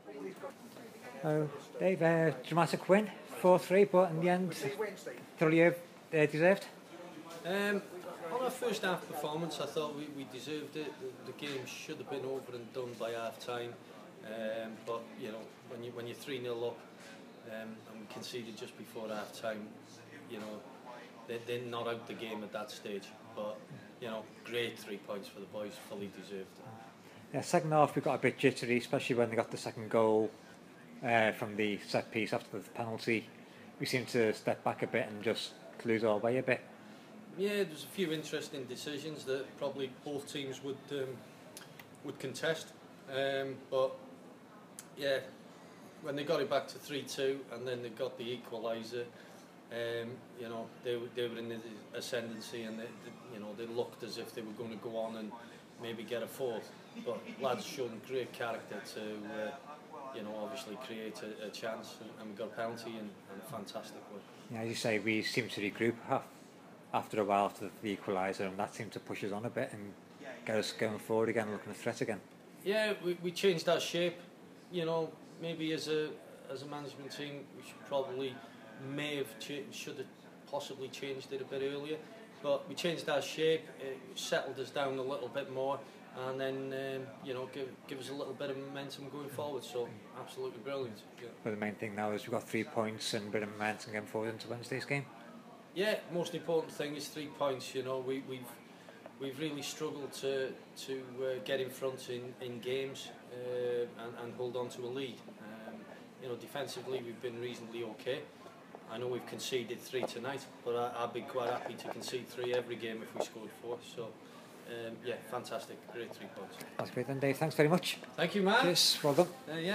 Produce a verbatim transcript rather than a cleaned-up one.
Oh, Dave, uh, dramatic win, four three, but in the end, thoroughly uh, deserved. Um, on our first half performance, I thought we, we deserved it. The, the game should have been over and done by half time. Um, but you know, when you when you're three nil up um, and we conceded just before half time, you know, they they're not out the game at that stage. But you know, great three points for the boys, fully deserved. Yeah, second half we got a bit jittery, especially when they got the second goal uh, from the set piece after the penalty. We seemed to step back a bit and just lose our way a bit. Yeah, there's a few interesting decisions that probably both teams would um, would contest, um, but yeah, when they got it back to three two and then they got the equaliser, um, you know, they were they were in the ascendancy and they, they, you know, they looked as if they were going to go on and maybe get a fourth. But lads shown great character to, uh, you know, obviously create a, a chance, and we got a penalty and, and a fantastic work. Yeah, as you say, we seemed to regroup after a while after the equaliser, and that seemed to push us on a bit and get us going forward again, looking a threat again. Yeah, we, we changed our shape. You know, maybe as a as a management team, we should probably may have cha- should have possibly changed it a bit earlier. But we changed our shape, it settled us down a little bit more, and then um, you know give give us a little bit of momentum going forward. So absolutely brilliant. Yeah. But the main thing now is we've got three points and a bit of momentum going forward into Wednesday's game. Yeah, most important thing is three points. You know, we, we've we've really struggled to to uh, get in front in in games uh, and, and hold on to a lead. Um, you know, defensively we've been reasonably okay. I know we've conceded three tonight, but I, I'd be quite happy to concede three every game if we scored four. So, um, yeah, fantastic, great three points. That's great then, Dave. Thanks very much. Thank you, man. Cheers, well done. Uh, yeah.